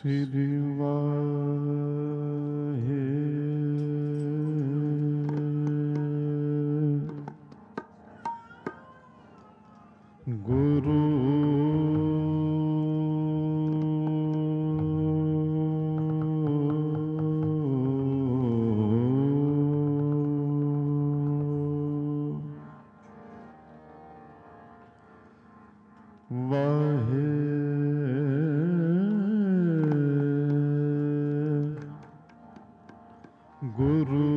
श्री वाहे गुरु वाहे गुरु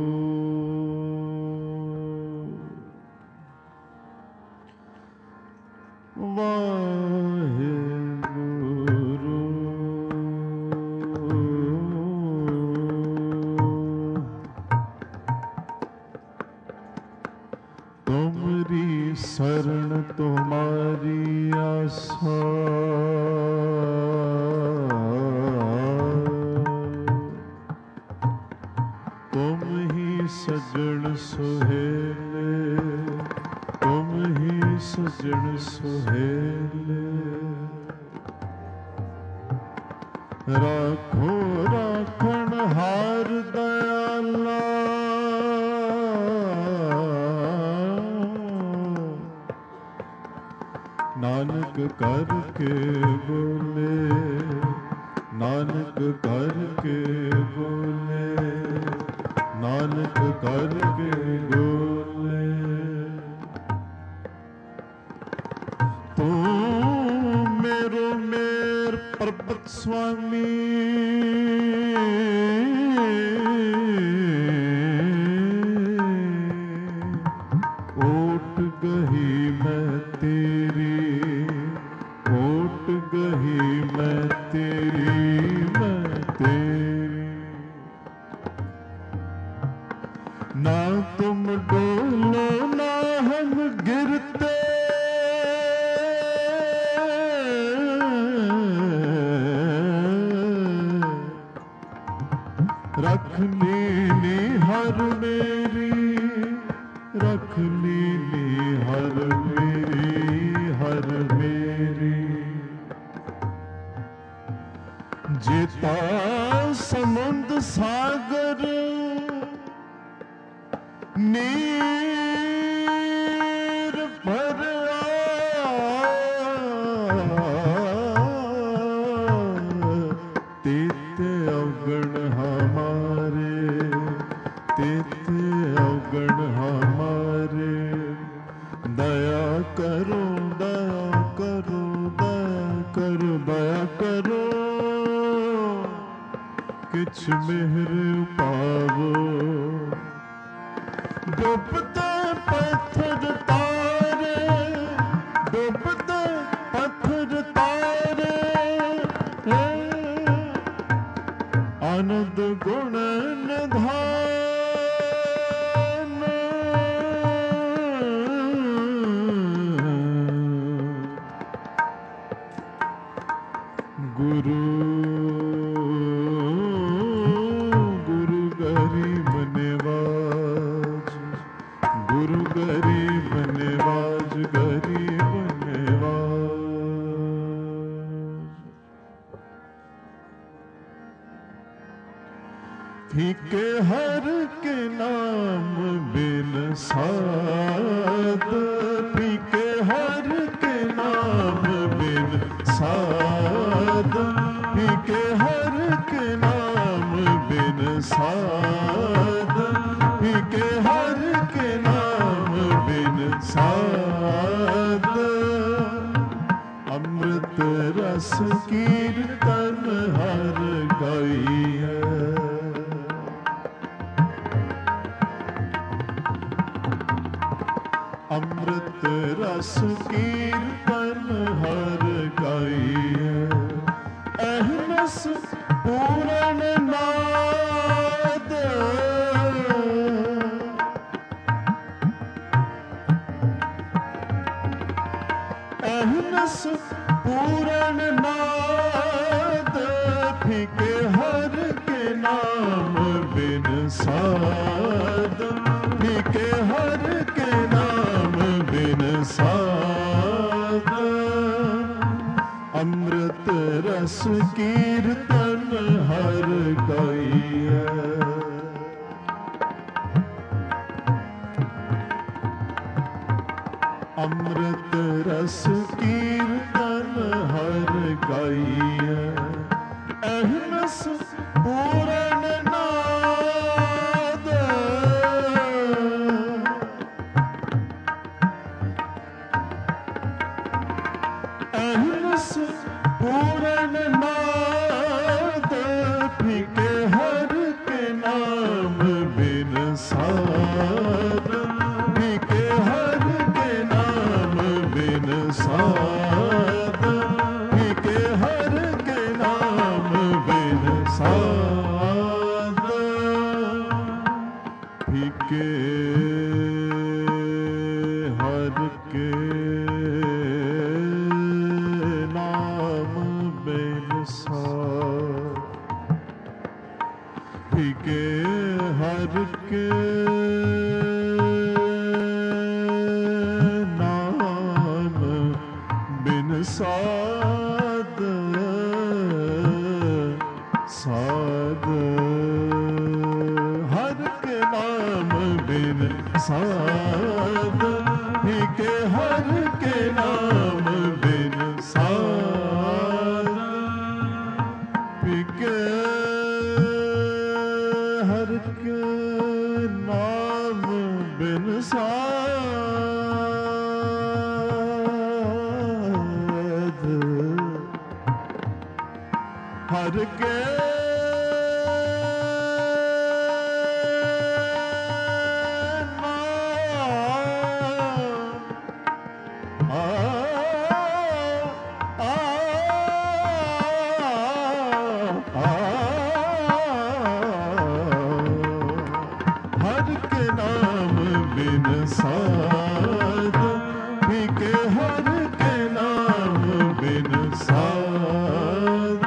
वाहे गुरु तुमरी शरण तुम्हारी आशा तुम ही सजन सुहेले तुम ही सजन सुहेले राखो राखण हार दयाला नानक करके बोले नानक करके बोले नानक करके बोले तू मेरो मेर पर्वत स्वामी ओट गही मैं तेरी ओट गही मैं तेरी ना तुम डोलो ना हम गिरते रख लीनी हर मेरी रख लीनी हर मेरी जेता समुद्र सागर नीर भरा तेते अवगण हमारे तेते अवगण हमारे दया करो दया करो दया करो दया करो किछ मेहर पावो डूबते पत्थर तारे डूबते पत्थर तारे आनंद गुण निधान गुरु गुरु गरीब निवाज गुरु गरीब निवाज गरीब निवाज फीके हर के नाम बिन साध फीके हर के नाम बिन साध फीके हर के नाम बिन साध फीके हर के नाम बिन साध अमृत रस कीर्तन हर गाइए अमृत रस कीर्तन हर गाइए अहनस पूरण नाद अहनस पूरण नाद फीके हर के नाम बिन साध फीके हर के नाम बिन साध अमृत रस ਕੀਰਤਨ ਹਰ ਗਾਈਐ। ਅੰਮ੍ਰਿਤ ਰਸ ਕੀਰਤਨ ਹਰ ਗਾਈਐ। ਅਹਨਸ ਪੂਰਨ ਨਾਦ ਅਹਨਸ ਪੂਰਨ ਨਾਦ ਫਿਕੇ ਹਰ ਕੇ ਨਾਮ ਬਿਨ ਸਾਧ ਫਿਕੇ ਹਰ ਕੇ ਨਾਮ ਬਿਨ ਸਾਧ ਫਿਕੇ ਹਰ ਕੇ ਨਾਮ ਬਿਨ ਸਾਧ ਫਿਕੇ ਹਰ ਕੇ ਫਿਕੇ ਹਰ ਕੇ ਨਾਮ ਬਿਨ ਸਾਧ ਸਾਧ ਹਰ ਕੇ ਨਾਮ ਬਿਨ ਸਾਧ ਫਿਕੇ ਹਰ ਕੇ ਨਾਮ ਬਿਨ ਸਾਧ ਫਿਕੇ ਹਰ ਕੇ ਨਾਮ ਬਿਨ ਸਾਧ ਹਰ ਕੇ ਬਿਨ ਸਾਧ ਫਿਕੇ ਹਰ ਕੇ ਨਾਮ ਬਿਨ ਸਾਧ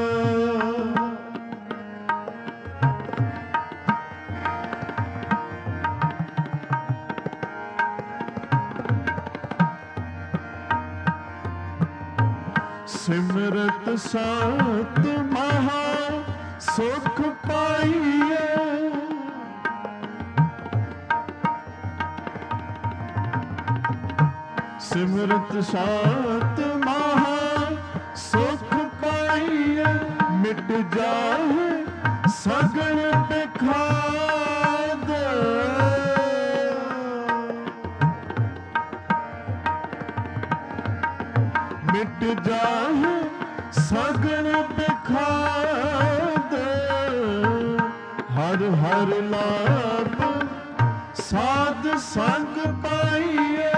ਸਿਮਰਤ ਸਤ ਮਹਾ ਸੁਖ ਪਾਈਐ। ਸਿਮਰਤ ਸਤ ਮਹਾ ਸੁਖ ਪਾਈਐ। ਮਿਟ ਜਾਏ ਸਗਲ ਬਿਖਾਦ ਮਿਟ ਜਾਏ ਸਗਲ ਬਿਖਾਦ ਹਰ ਹਰ ਲਾਭ ਸਾਧ ਸੰਗ ਪਾਈਐ।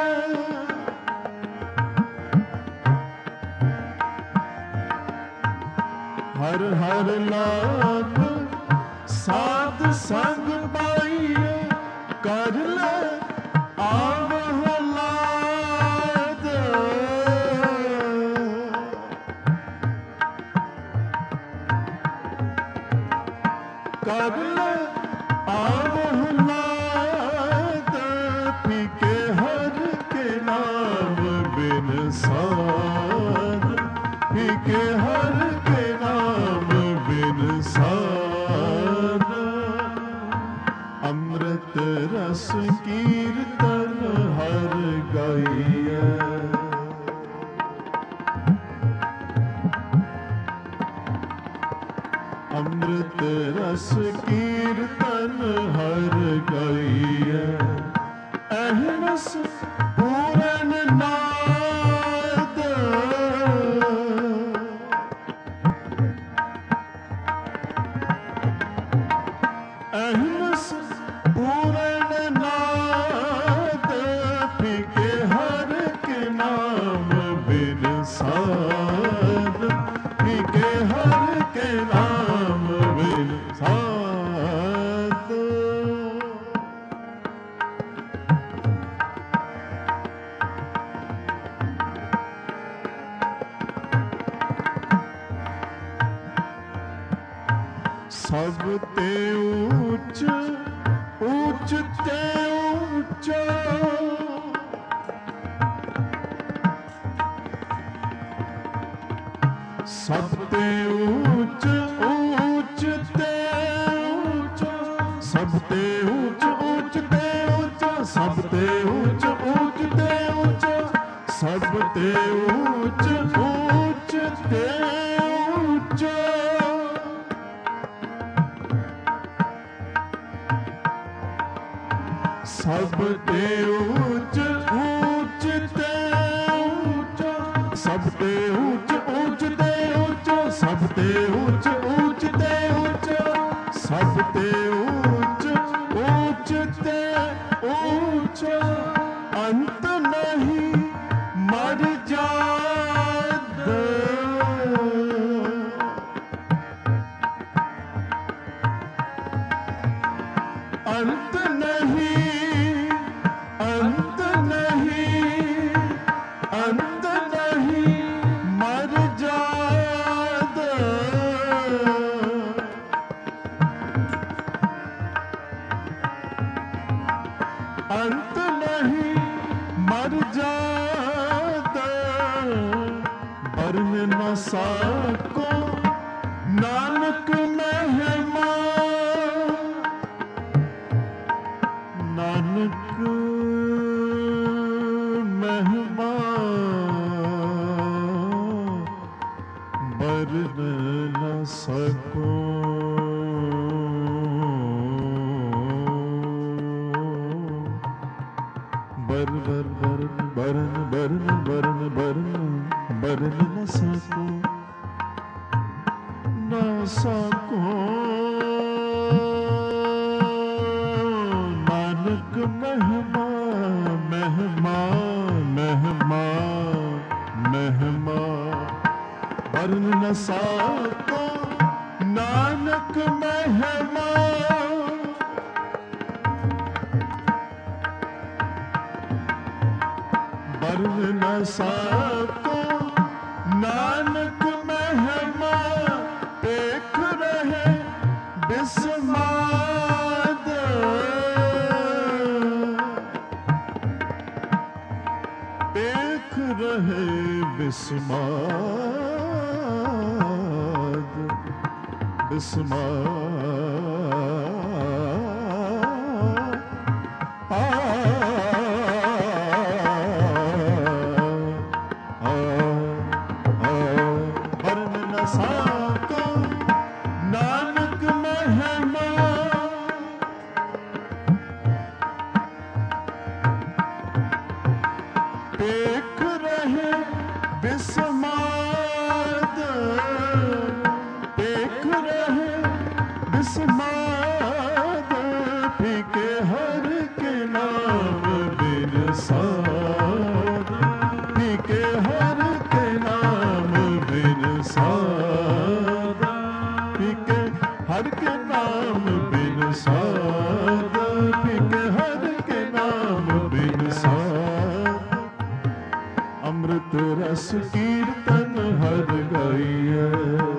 ਹਰ ਹਰ ਲਾਭ ਸਾਧ ਸੰਗ ਪਾਈਐ। ਕਰ ਲੈ ਆਵ ਹਲਾਦ ਕਰ ਲੈ ਆਵ ਹਲਾਦ ਫਿਕੇ ਹਰ ਕੇ ਨਾਮ ਬਿਨ ਸਾਧ ਫਿਕੇ ਹਰ ਕੇ ਨਾਮ ਬਿਨ ਸਾਧ ਅੰਮ੍ਰਿਤ ਰਸ ਕੀਰਤਨ ਹਰ ਗਾਈਐ। ਅੰਮ੍ਰਿਤ ਰਸ ਕੀਰਤਨ ਹਰ ਗਾਈਐ। ਅਹਨਸ ਪੂਰਨ ਨਾਦ ਅਹਨਸ ਪੂਰਨ ਨਾਦ ਫਿਕੇ ਹਰ ਕੇ ਨਾਮ ਬਿਨ ਸਾਧ ਫਿਕੇ ਹਰ ਕੇ ਨਾਮ ਬਿਨ ਸਾਧ ਸਭ ਤੇ ਉੱਚ ਉੱਚ ਤੇ ਉੱਚਾ सब ते ऊंच ऊंच ते ऊंच, सब ते ऊंच ऊंच ते ऊंच, सब ते ऊंच ऊंच ते ऊंच, सब ते ऊंच ऊंच ते ऊंच। सब ते ऊंच ऊंच ते ऊंच, सब ते ऊंच ऊंच ते ऊंच, सब ते ऊंच ऊंच ते ऊंच, सब ते ऊंच ऊंच ते ऊंच। अंत नहीं मर जात, अंत नहीं, अंत नहीं, अंत नहीं मर जात। अंत नहीं मर जात, बरन न साको नानक महिमा, नानक महिमा बरन न सको। बर बर बरन बरन बरन बरन बरन न सको, न सको। नानक महिमा महिमा महिमा महिमा बरन न सको, नानक महिमा बरन न सको, नानक महिमा देख रहे बिस्माद, देख रहे बिस्माद, बिस्माद। बरन न सको, नानक महिमा देख रहे बिस्माद, देख रहे बिस्माद। फीके हर के नाम बिन साध, फीके हर के नाम बिन साध, फीके हर के नाम बिन साध, फीके हर के नाम बिन साध। अमृत रस कीर्तन हर गाइए,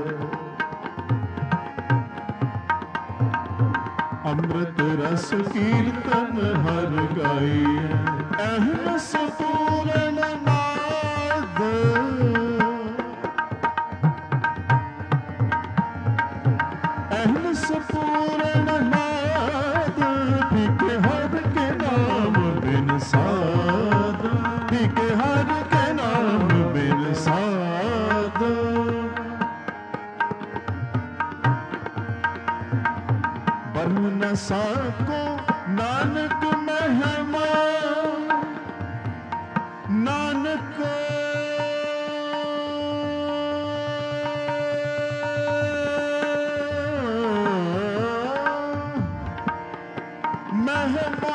अमृत रस कीर्तन हर गाइए। अहनस पूर्ण नाद, अहनस पूर्ण नाद। फीके हर के नाम बिन साध, फीके हर के नाम बिन साध। बरन न सको नानक महिमा, नानक महिमा।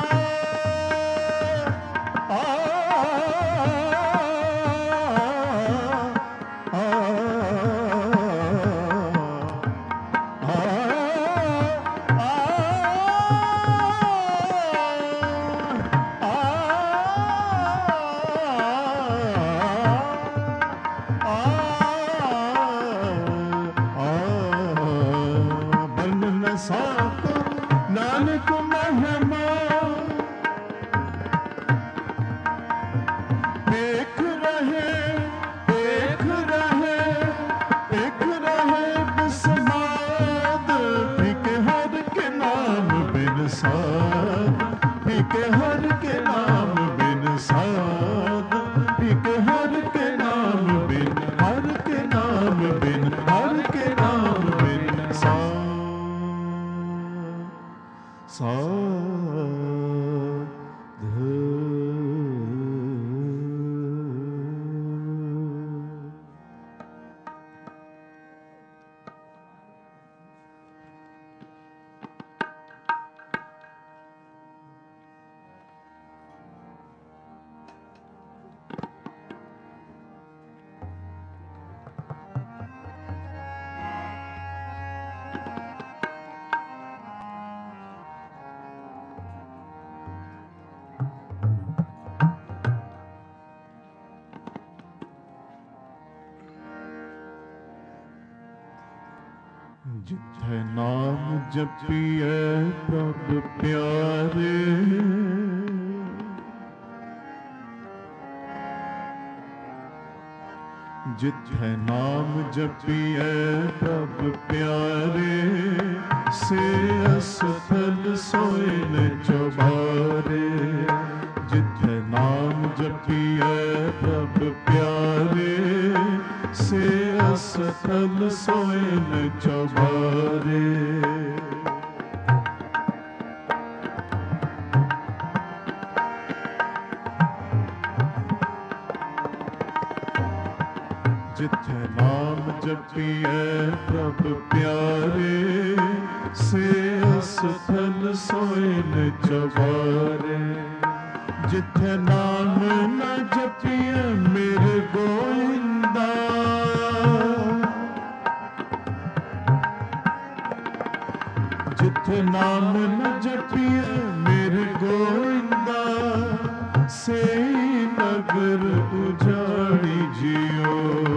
जिथे नाम जपिए प्रभ प्यारे, जिथे नाम जपिए प्रभ प्यारे, से असफल सोए न चौबारे। जिथे नाम जपिए प्रभ प्यारे, से असफल सोए न चौबारे। जिथे नाम जपिए प्रभ प्यारे, से असफल सोए न चौबारे। जिथे नाम न जपिए मेरे गोविंदा, जिथे नाम न जपिए मेरे गोविंदा, से नगर उजाड़ी जियो।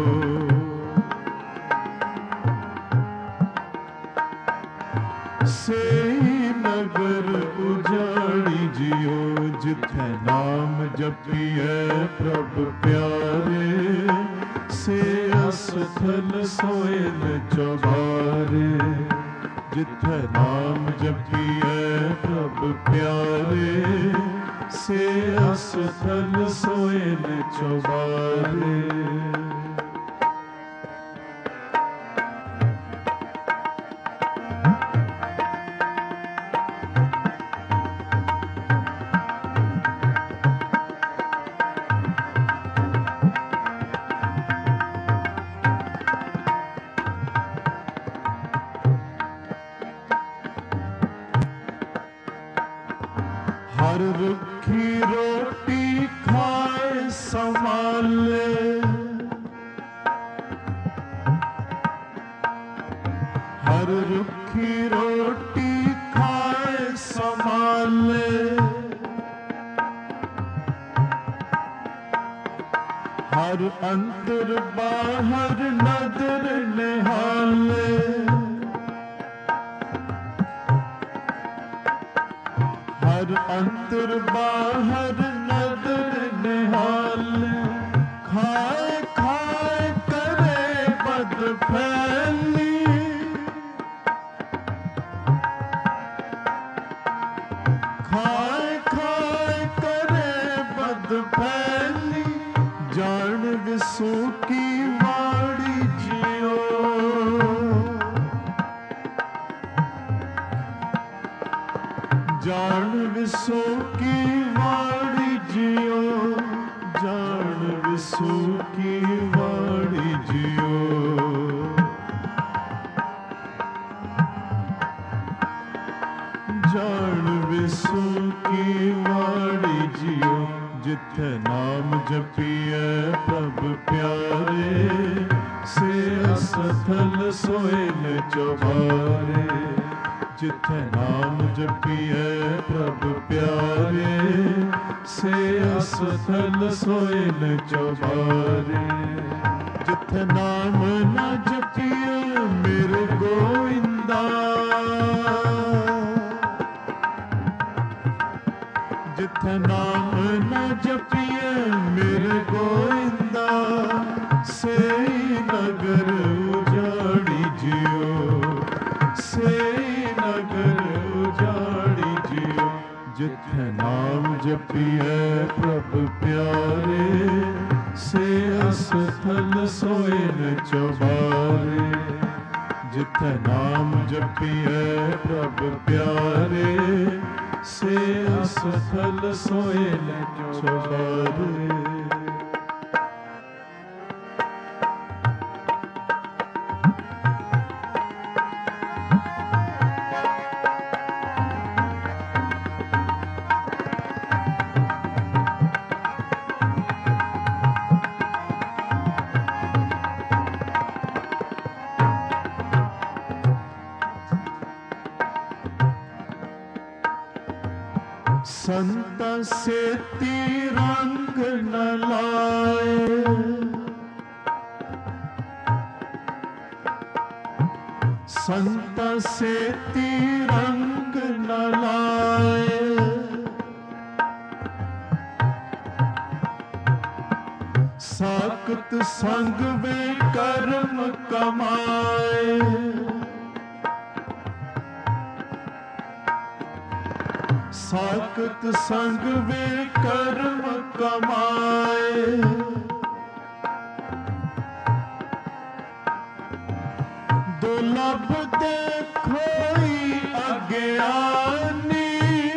से नगर उजाड़ी जियो। जिथे नाम जपिए प्रभ प्यारे, से असफल सोए न चौबारे। जिथे नाम जपिए प्रभ प्यारे, से असफल सोए न चौबारे। हर रुखी रोटी खाए संभाले, हर रुखी रोटी खाए संभाले। हर अंतर बाहर नजर निहाले। हर अंतर बाहर नजर निहाले। खाए खाए करे बद फैली, खाए खाए करे बद फैली। जान विसू की माड़ी जियो, जान विसू की वाड़ी जियो। जान विसू की वाड़ी जियो। जान विसू की वाड़ी जियो। जिथे नाम जपिए प्रभ प्यारे, से असफल सोए न चौबारे। जिथे नाम जपिए प्रभ प्यारे, से असफल सोए न चौबारे। जिथे नाम न जपिए मेरे गोविंदा, जिथे नाम न जपिए मेरे गोविंदा, से नगर उजाड़ी जियो। से नगर उजाड़ी जियो। जिथे नाम जपिए प्रभ प्यारे, से असफल सोए न चौबारे। जिथे नाम जपिए प्रभ प्यारे, से असफल सोए न चौबारे। संत से रंग न लाए, संत सेती रंग न लाए, साकत संग वे कर्म कमाए, साकत संग वे कर्म कमाए, दुर्लभ देखोई अज्ञानी,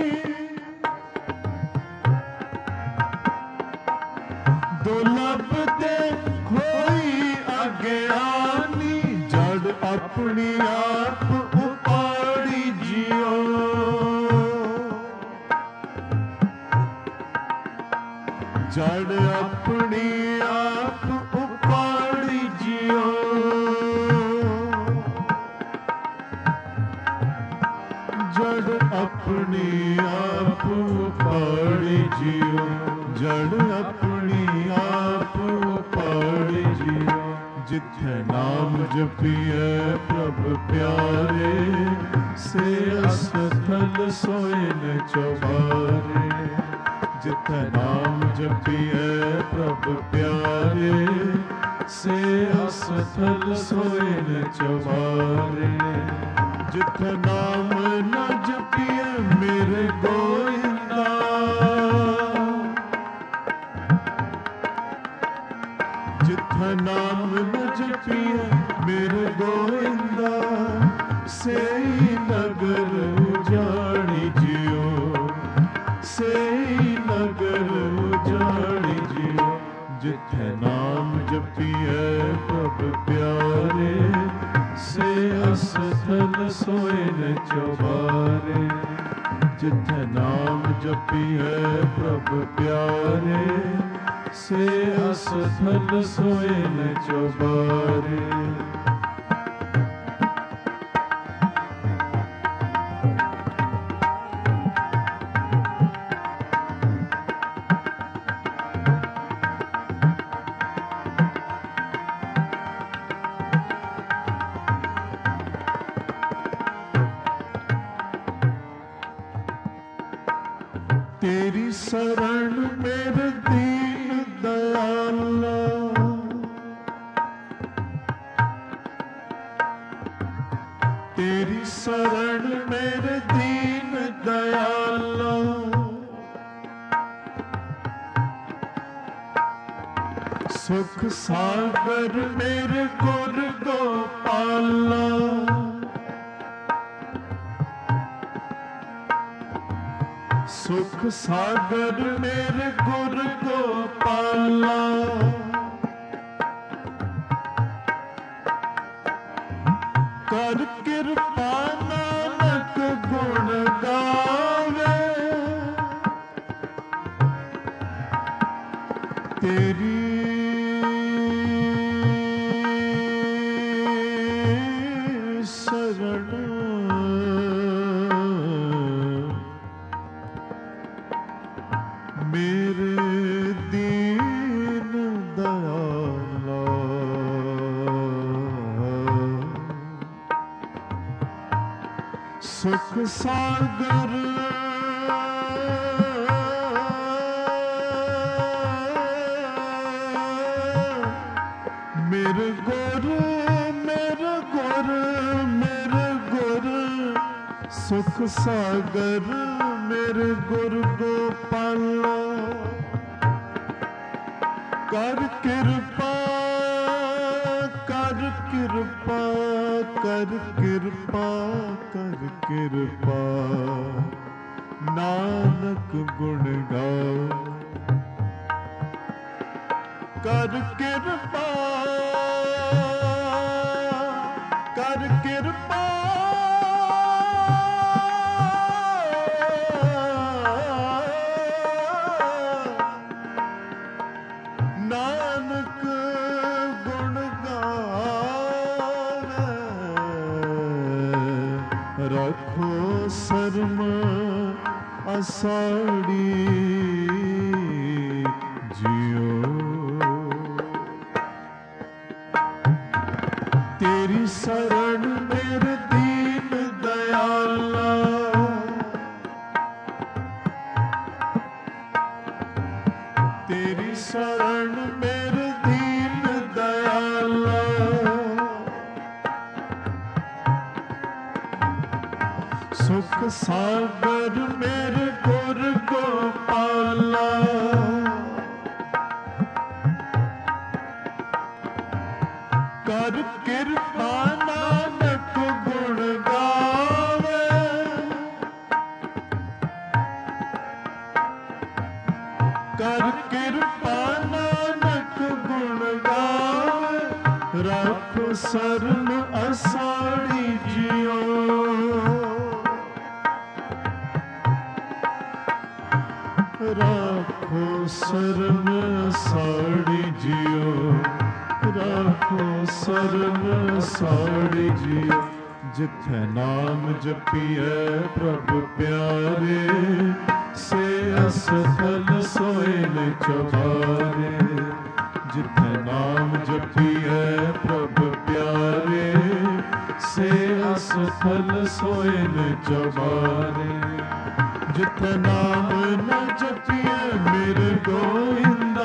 दुर्लभ देखोई अज्ञानी, जड़ अपनी आप उपाड़ी जियो, जड़ अपनी आप उपाड़ी जियो, जड़ अपनी आप उपाड़ी जियो, जड़ अपनी आप उपाड़ी जियो। जिथे नाम जपिए प्रभ प्यारे, से अस्थल सोए न चौबारे, जिथे नाम जपिए प्रभ प्यारे, से अस्थल सोए न चौबारे, जिथे नाम न जपिए मेरे गोविंदा, जिथे नाम न जपिए मेरे गोविंदा, सेई नगर उजाड़ी जियो, सेई नगर उजाड़ी जियो। जिथे नाम जपिए प्रभ प्यारे, से अस्थल सोए न चौबारे, जिथे नाम जपिए प्रभ प्यारे, से अस्थल सोए न चौबारे। तेरी शरण मेरे दीन दयाला, तेरी शरण मेरे दीन दयाला, सुख सागर मेरे गुर गोपाला, सुख सागर मेरे गुर गोपाला, कर कृपा नानक गुण गावे, तेरी शरण मेरे दीन दयाला, सुख सागर मेरे गुर, मेरे गुर, मेरे गुर, सुख सागर मेरे गुर गोपाला, कर कृपा, कर कृपा, कर कृपा, कर कृपा, नानक गुण गाओ, कर कृपा, कर कृपा, नानक गुण गावे, रखो शर्म असाड़ी जियो, तेरी शरण मेरे सुख सागर मेरे गुर गोपाला, कर कृपा नानक गुण गावे, कर कृपा नानक गुण गावे, राखो शरण असाड़ी जियो, राखो शरण असाड़ी जियो, राखो शरण साड़ी जियो। जिथे नाम जपिए प्रभु प्यारे, से असफल सोए न चबारे, जिथे नाम जपिए प्रभु प्यारे, से असफल सोए न चबारे, जिथे नाम न जपिए मेरे गोविंदा,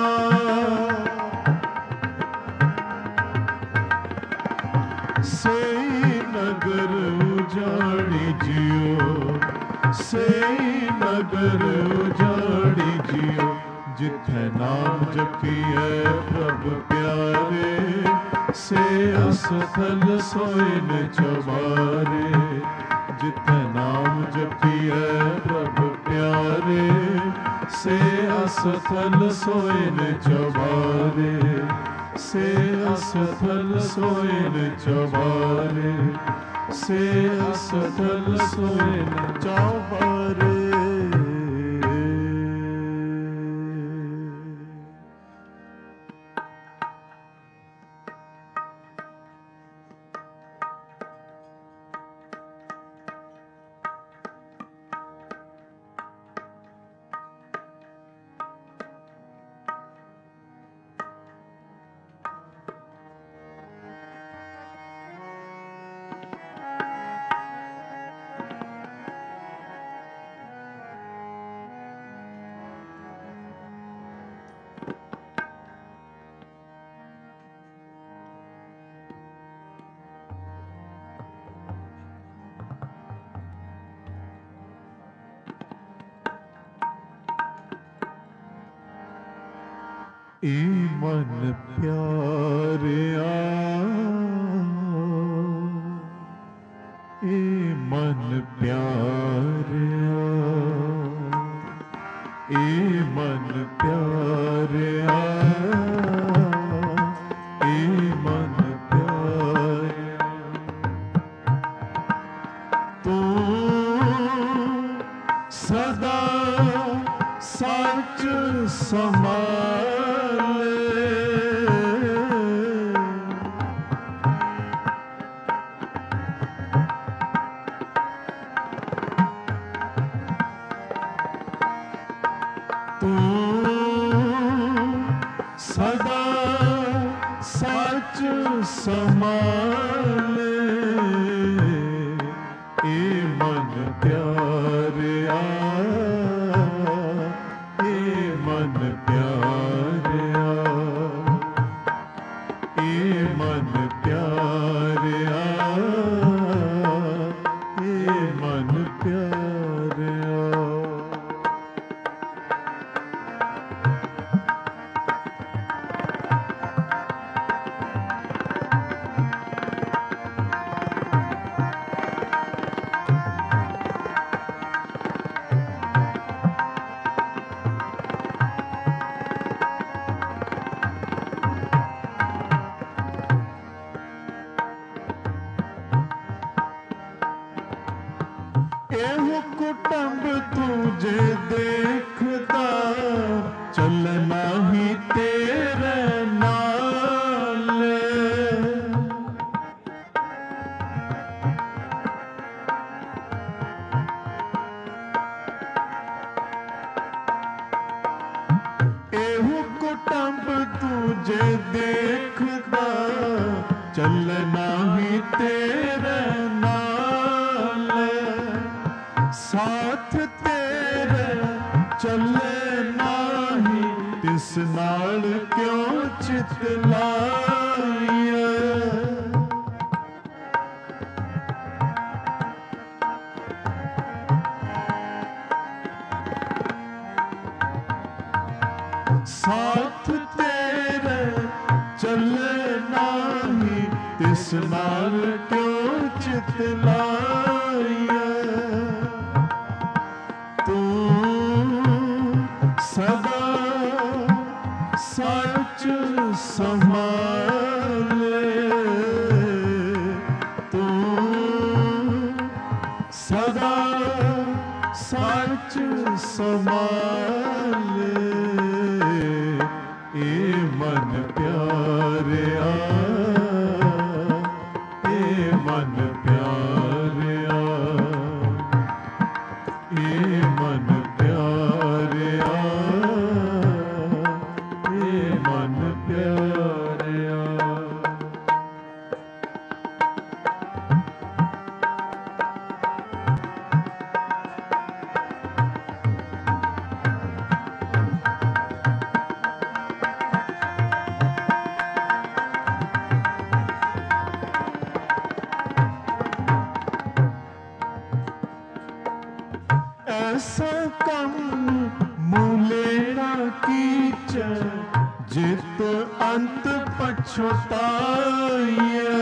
सेई नगर उजाड़ी जियो, सेई नगर उजाड़ी जियो, जिथे नाम जपिए प्रभु प्यारे, से असफल सोए न चबारे, जिथे नाम जपिए प्रभु प्यारे, से असफल सोए न चबारे, से असफल सोए न चबारे, से असफल सोए न चबारे। ए मन प्यारिया, ए मन प्यारिया, ए मन प्यारिया, ए मन प्यारिया, तू सदा सच संभाले, सदा सच संभाले, ए मन प्यारिया, ए मन प्यारिया, ए मन प्यारिया, ए मन प्यारिया। एहो कुटुंब तुझे देखदा, चलना ही तेरे नाल, एहो कुटुंब तुझे देखदा, चलना ही तेरे नाल, साथ तेरे चले नाही, तिस नाल क्यों चित लाइए, साथ तेरे चले नाही, तिस नाल क्यों चितलाइए। तू सदा सच संभाले, तू सदा सच संभाले। ए मन प्यारिया, ए मन प्यारिया, ए मन प्यारिया, ए मन प्यारिया। ऐसा कम मूलेना कीच, जित अंत पछुताइए।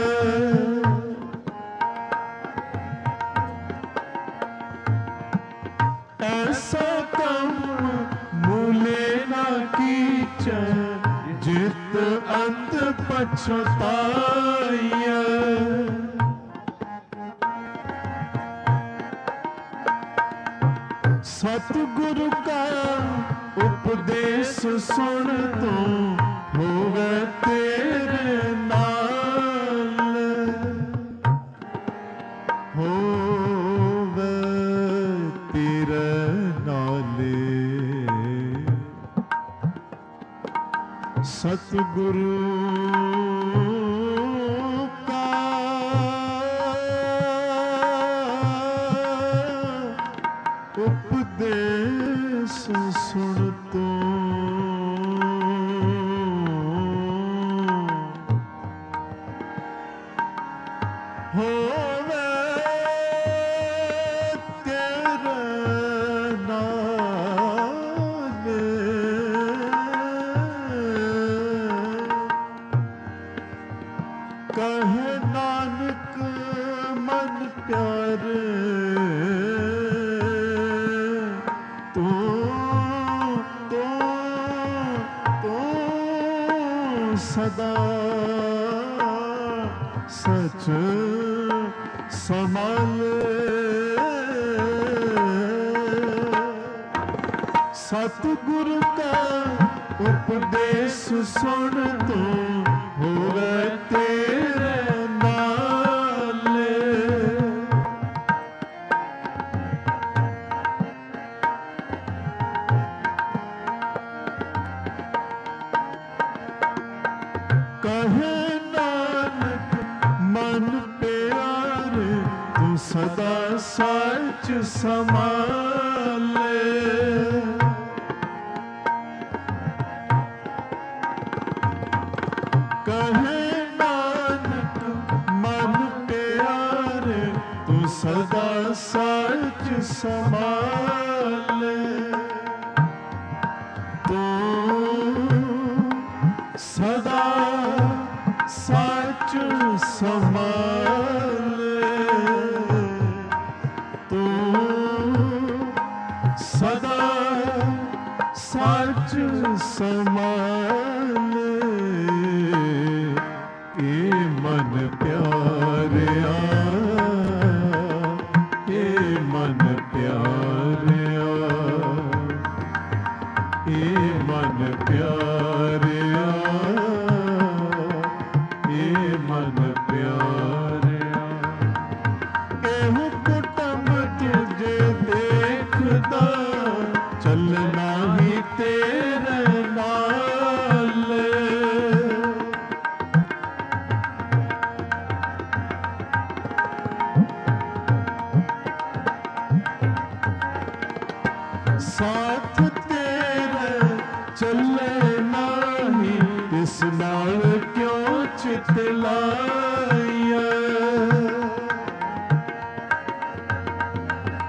ऐसा कम मूलेना कीच, जित अंत पछुताइए। सतगुरु का उपदेश सुन तो होवे तेरे नाल, होवे तेरे नाले। सतगुरु उपदेश सुन तो होवे तेरे नाले। कहे नानक मन प्यारे, तू सदा सच संभाले। सतगुरु का उपदेश सुन तो होवे तेरे नाले। कहे नानक मन प्यारे, तू सदा सच संभाले। कहे नानक मन प्यारे, तू सदा सच संभाले। तू सदा सच संभाले। तू सदा सच संभाले। ए मन प्यारिया, ए मन प्यारिया, ए मन प्यारिया, ए मन प्यारिया। एहु कुटुंब तुझे देखदा, चलना ही तेरे नाल। साथ तेरे चले नाही, इस नाल क्यों चितलाइए।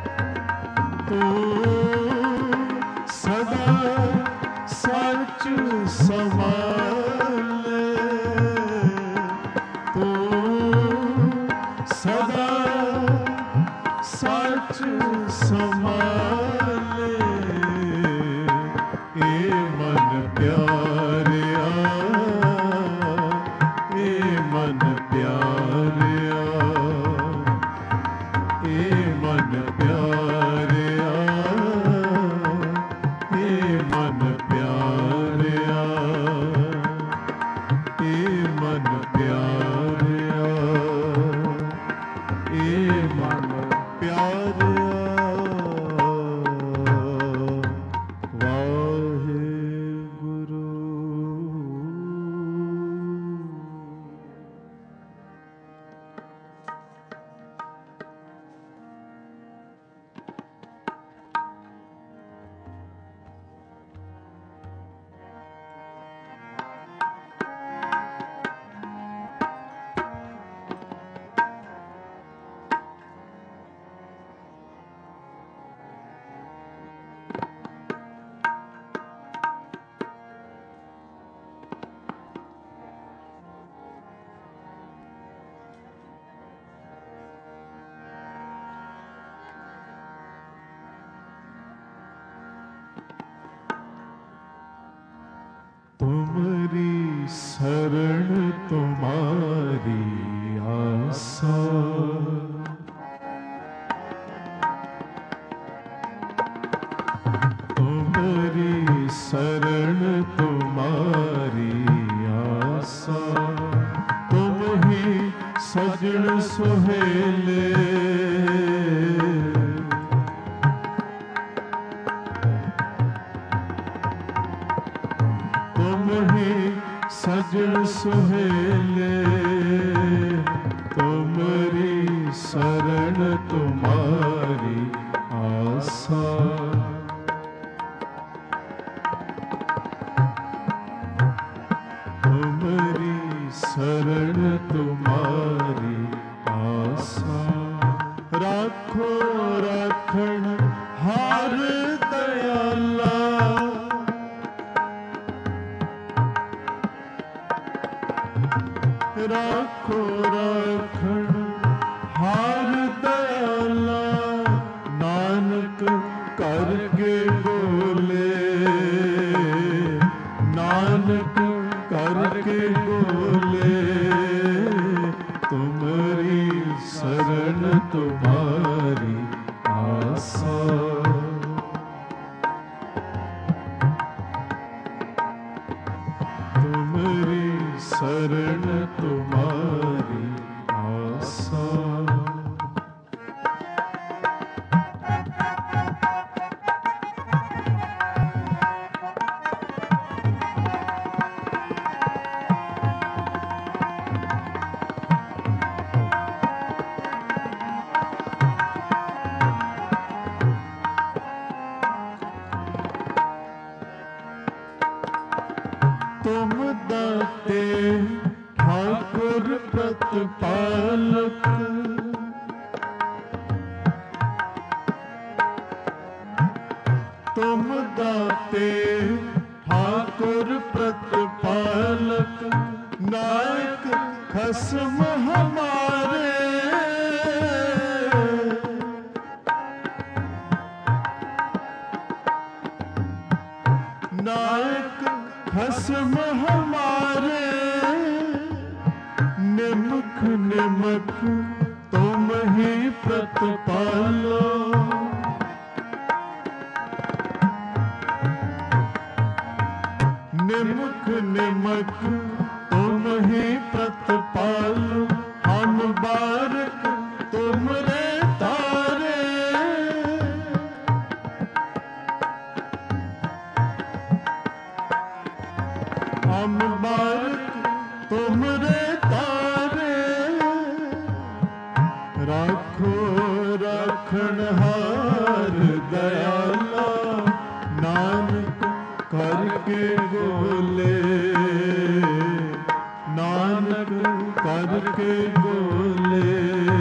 तू सदा सच सदा सच संभाले। ए मन प्यारिया, ए मन प्यारिया, ए मन प्यारिया, ए मन प्यारिया, ए मन प्यारिया, ए मन प्यारिया। वाहेगुरु। तुम्हारी शरण तुम्हारी आशा, तुम्हारी शरण तुम्हारी आशा। तुम ही सजन सुहेले, सजन सुहेले। तुम्हारी शरण तुम्हारी आशा। तुम्हारी शरण तुम्हारी आशा। राखो राखण हार दयाला, राखो राखण हार दयाला। नानक करके बोले, नानक करके बोले। तुम्हारी शरण तुम्हारी आशा। तुम्हारी शरण तुम्हारी आशा। तुम दाते ठाकुर प्रतिपालक, तुम दाते ठाकुर प्रतिपालक। नायक खसम हमारे, नायक खसम हमारे। निमख निमख तुम ही प्रतिपालो, निमख निमख तुम ही प्रतिपालो। हम बारक तुमरे तारे, हम बारक तुमरे तारे। राखो राखण हार दयाला। नानक करके बोले, नानक करके बोले।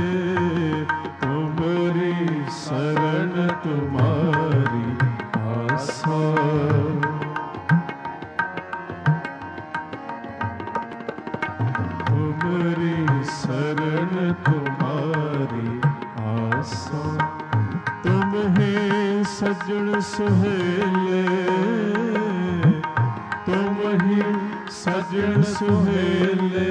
तुम्हारी शरण तुम्हारी आशा। तुम्हारी शरण तुम्हारी सजन सुहेले, तुम ही सजन सुहेले,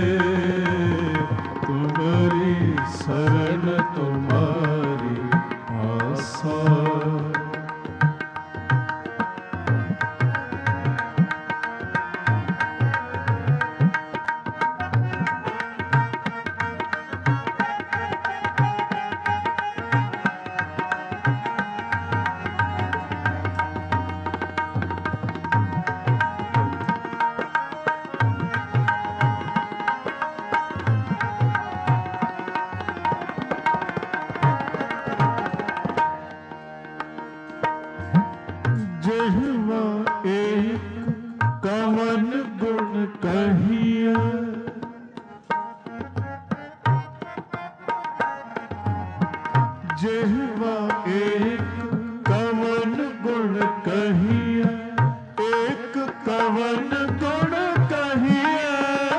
तुम्हारी शरण तुम्हारी आशा। जिह्वा एक कवन गुण कहिया, जिह्वा एक कवन गुण कहिया, एक कवन गुण कहिया,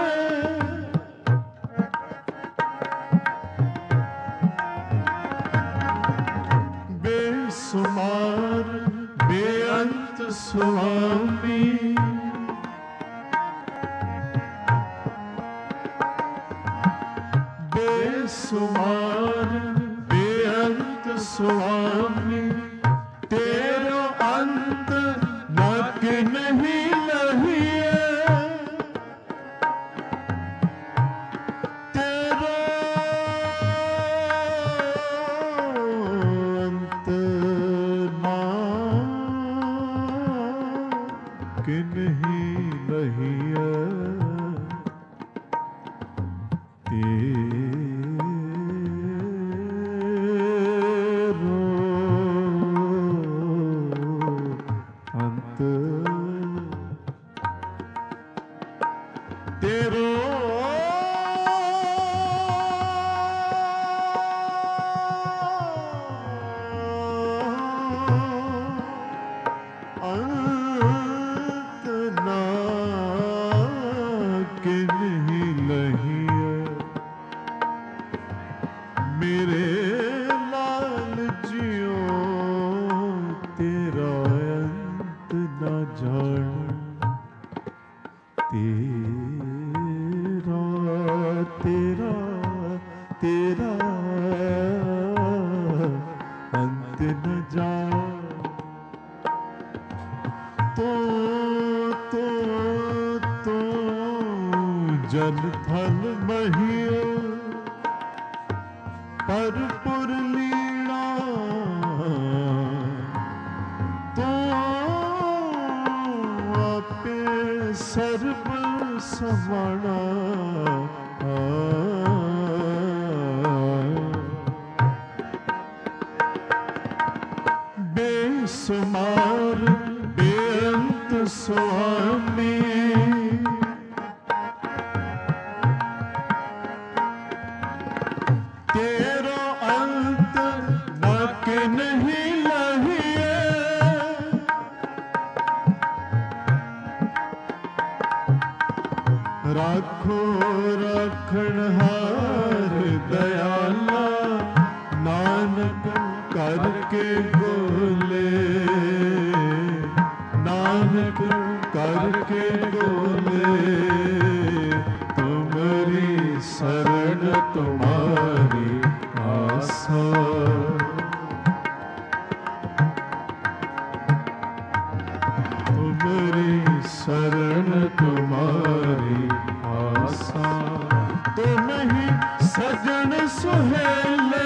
बेसुमार बेअंत स्वामी, बेसुमार बेअंत स्वामी, तेरो अंत न किन्हीं लहिए, तेरो अंत किन्हीं लहिए, तेरो अंत, तेरो मेरे लाल जियो तेरा अंत न जान, तेरा तेरा तेरा अंत न जान। तो जल थल महियो परपुर लीला, तो आपे सर्व समाना, बेसुमार बेअंत स्वामी, तेरो अंत न किन्हीं लहिए, राखो रखणहार दयाला, नानक करके बोले, नानक करके बोले, तुम्हारी शरण तुम्हारी आशा। तुम्हारी शरण तुम्हारी आशा, तुम ही सजन सुहेले,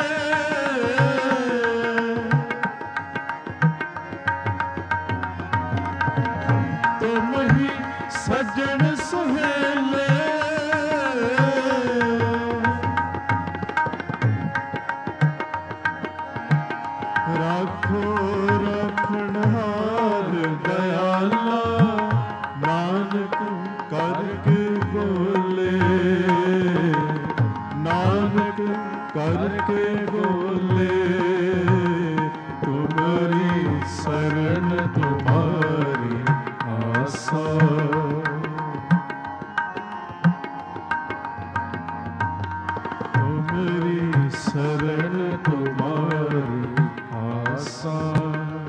तुम ही सजन सुहेले, राखो रखणहार दयाला, नानक करके बोले, नानक करके बोले, तुम्हारी शरण तुम्हारी आशा। तुम्हारी शरण तुम्हारी आशा।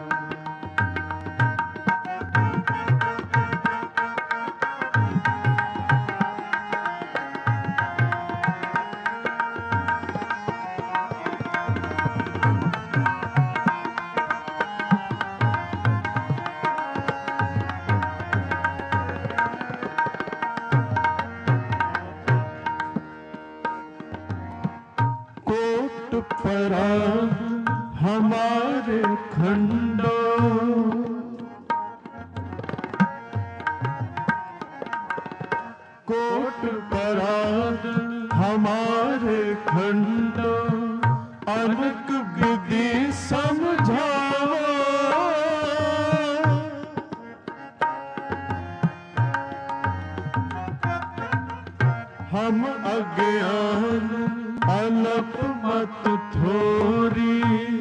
कोट परा हमारे खंडो, कोट पराग हमारे खंडो, अनक विधि समझाओ। हम अज्ञान अल्प मत थोरी,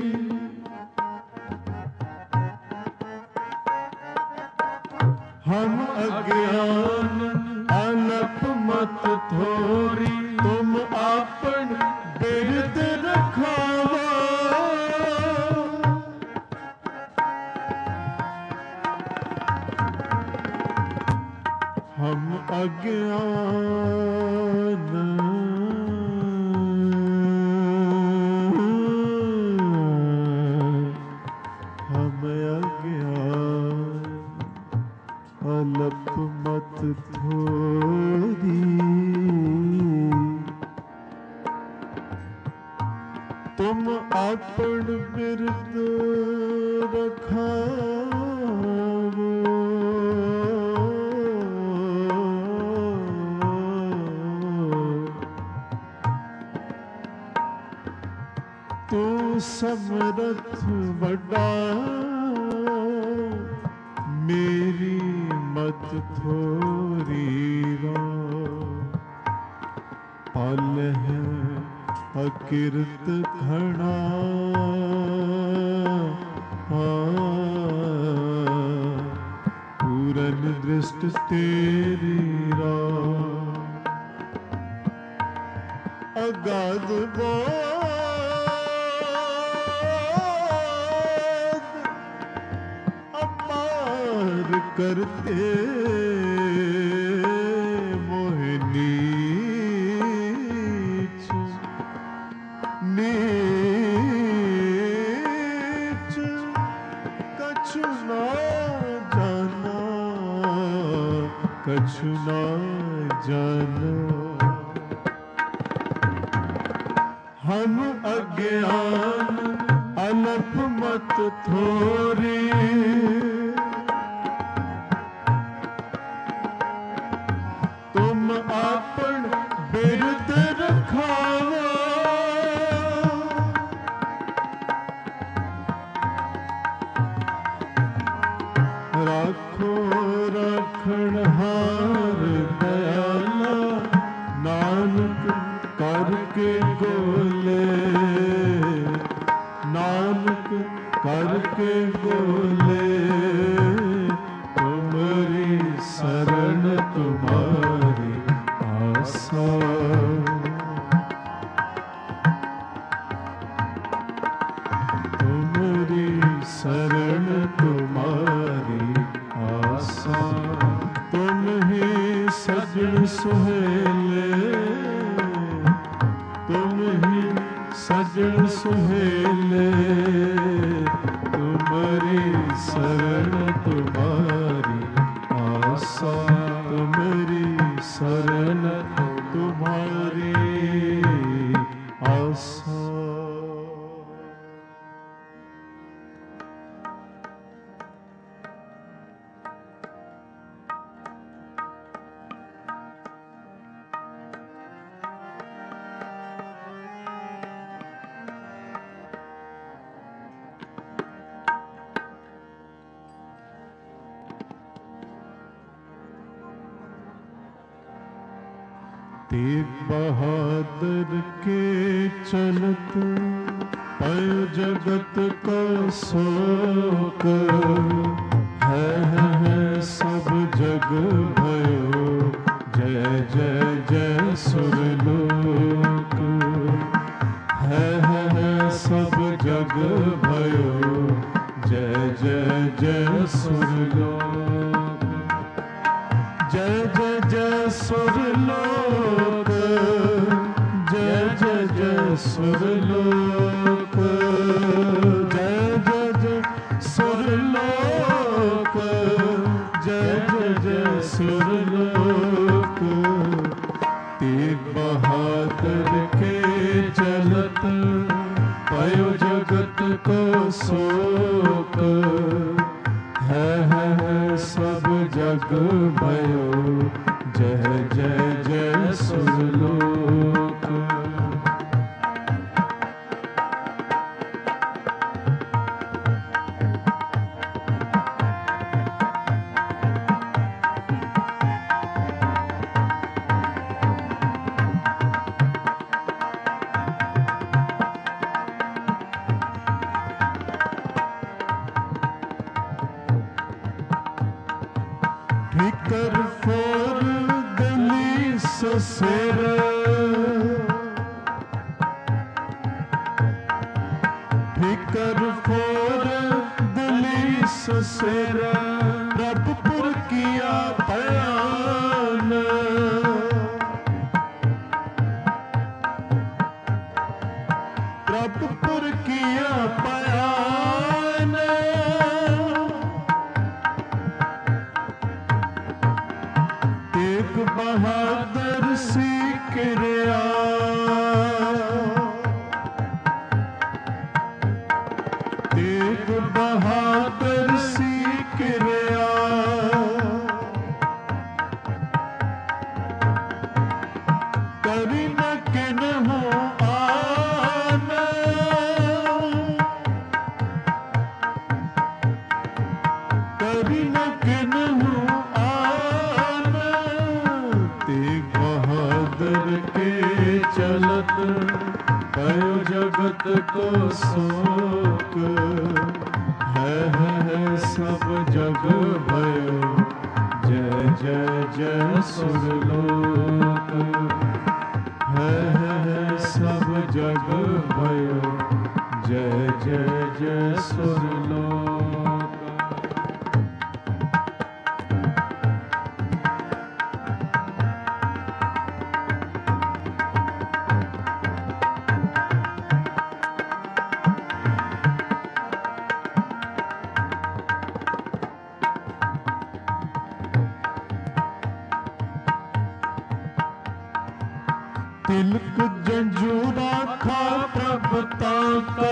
हम अज्ञान अल्प मत थोरी, तुम आपन बिरद रखावा। हम अज्ञान अल्प मत थोरी, तुम आपन बिरद रखावो। तू समरथ बड़ा मेरी मत थोरी रो, पल है अकिरत घना पूरन दृष्ट तेरी रो। अगाध करते मोहिनीच नीच, कछु ना जाना कछु ना जाना। हम अज्ञान अल्प मत थोरी, आपन बिरद रखावा। राखो रखणहार दयाला, नानक करके गोले, नानक करके गोले, तुम्हारी शरण तुम्हारी आसा। तुम्हारी शरण तुम्हारी आसा, तुम ही सजन सुहेले, तुम ही सजन सुहेले, तुम्हारी शरण तुम्हारी आसा, तुम्हारी शरण तुम्हारी आसा। तेग बहादुर के चलत पय जगत का शोक, है सब जग भयो जय जय जय सुरलोक। है सब जग भयो जय जय जय सुरलोक। जय जय जय सुरलोक, जय जय जय सुरलोक, जय जय जय सुरलोक, जय जय जय सुरलोक। तेग बहादुर के चलत भयो जगत को शोक, है सब जग भयो, जय जय जय सुरलोक। ठिकर फोर गली ससेरा, ठिकर फोर गली ससेरा, प्रभुपुर किया बयान, प्रभुपुर किया बयान। तेग बहादुर सिकरिया, तेग बहादुर सिकरिया, करी न किन्हु आन, करी न किन्हु के चलत, भयो जगत को शोक, है सब जग भयो, जय जय जय सुरलोक, है सब जग भयो, जय जय जय सुरलोक। तिलक जंजूरा खा प्रभुता का,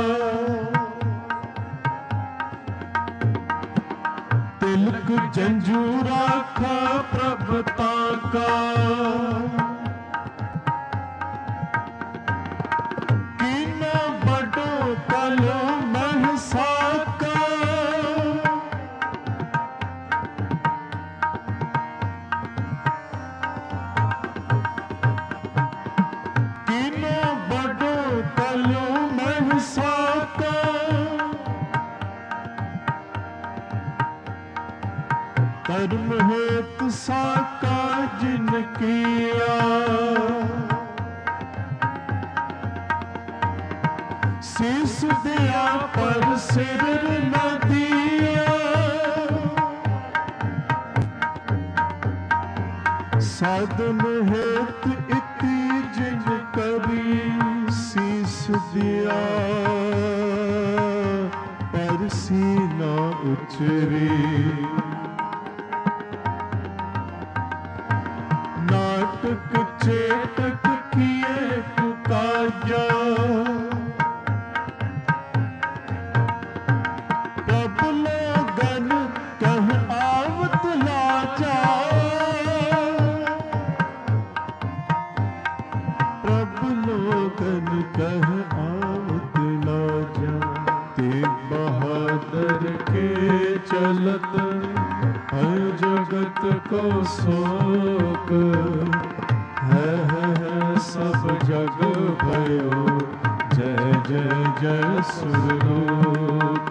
तिलक जंजूरा खा प्रभुता का, कीना बड़ो कलो महसा का, कर्म हेतु साका जिन किया, शीस दिया पर सिर न दिया, साधन हेतु इति जिन करी, शीस दिया पर सीना उचरी, नाटक चेटक किए पुकाजा, प्रभु लोगन कह आवत लाजा, प्रभु लोगन कह आवत लाजा। तेग बहादुर के चलत, है जगत को शोक, है सब जग भयो, जय जय जय सुरलोक,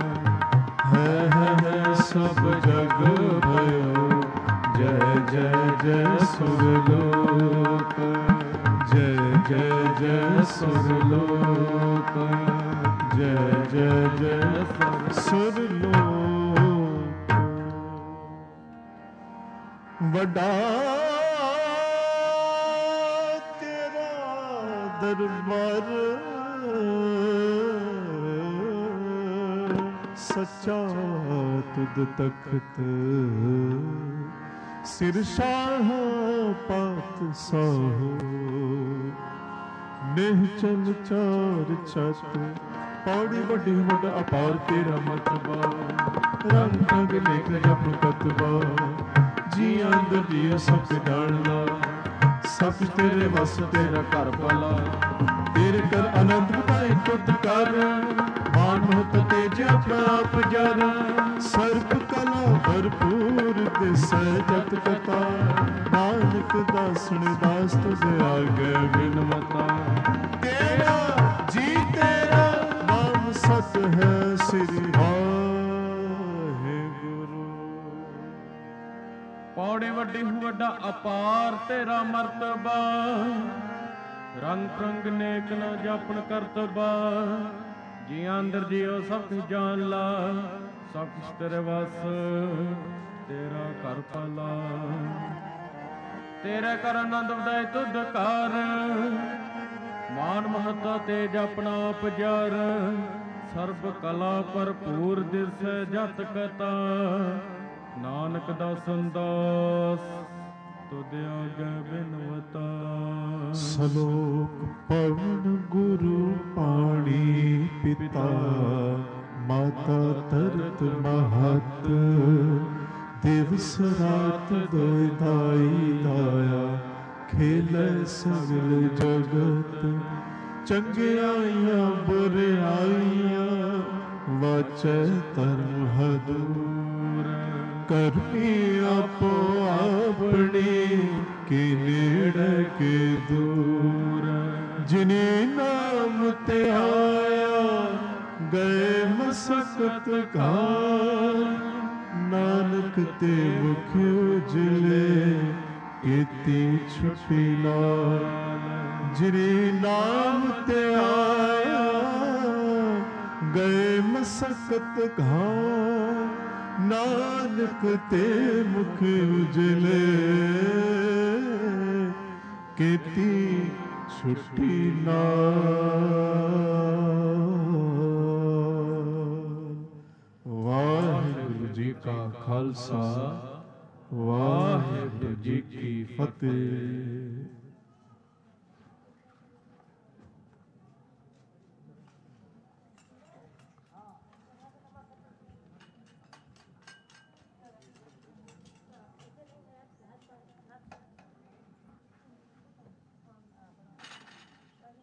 है सब जग भयो, जय जय जय सुरलोक, जय जय जय सुरलोक, जय जय जय सुरलोक। वडा तेरा दरबार, सच्चा तुद तख्त, सिर शाह पात साहो, नेह चल चार छत पौड़ी वड्डी वड अपार तेरा मतबा रंग रंग नेक जप कतबा जी अंदर जी सब डालना सब तेरे वस तेरा घर भला तेरे कर आनंद बताए तुत कर मान महत तेज अपना आप जर सर्प कला भरपूर दिसै जत कथा नानक दासन दास तुझ आगे बिन मता तेरा जी तेरा नाम सत है श्री वाहिगुरु। पौड़ी वड्डी वड्डा अपार तेरा मर्तबा रंग रंग नेक न जापन करतबा जियां अंदर जियो सब कुछ जान ला सब कुछ तेरे वस तेरा कर भला तेरे कर आनंद उदय तुध कर मान महता तेज अपना आप जर सर्ब कला भरपूर दिस जत कता नानक दासन दास तुद आगे बिनवता। सलोक पवन गुरु पाणी पिता माता तरत महत दिवस रात दोय दाई दाया खेलै सगल जगत चंगियाइयां बुराइयां वाचै धर्म हदूर करनी आपो अपनी के नेड़े के दूर जिने नाम ते आया गए मसकत का नानक ते मुख उजले इति छुपी लाल जिने नाम ते आया गए मसकत का नानक ते मुख उजले केती छुट्टी नाल। वाहिगुरु जी का खालसा वाहिगुरु जी की फतेह।